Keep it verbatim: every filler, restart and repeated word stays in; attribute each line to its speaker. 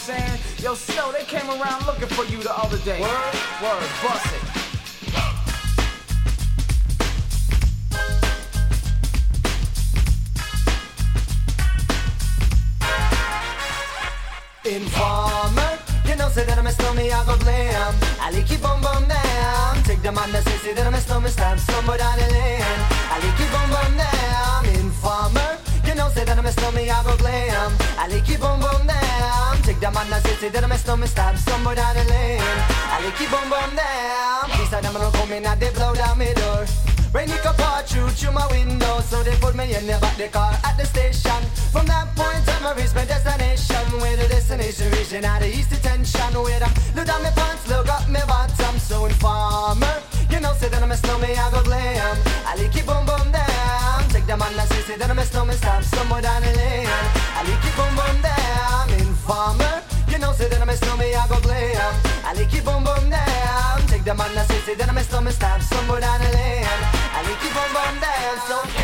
Speaker 1: saying? Yo, Snow, they came around looking for you the other day. Word? Word, bust it.
Speaker 2: Informer, you know say that I'm a snowman, I go blame. I like keep on bum down. Take the man that say, say that I'm a snowman, stamp somewhere down the lane. I like keep on bum down. Informer, you know say that I'm a snowman, I go blame. I like keep on bum down. Take the man that say, say that I'm a snowman, stamp somewhere down the lane. I like keep on bum down. These are them gonna come in and they blow down my door. Rain it come pour through through my window, so they put me in the back the car at the station. From that point on I reached my destination, where the destination region had the east detention. Where I look down my pants, look up my bottom. So informer, you know say that I'm a snowman, I go glam. I like keep boom boom down. Take the man that say, say that I'm a snowman, stamp somewhere down the lane. I like keep boom boom down. Informer, you know say that I'm a snowman, I go glam. I like keep boom boom down. Take the man that say, say that I'm a snowman, stamp somewhere down the lane. I like keep boom boom down. So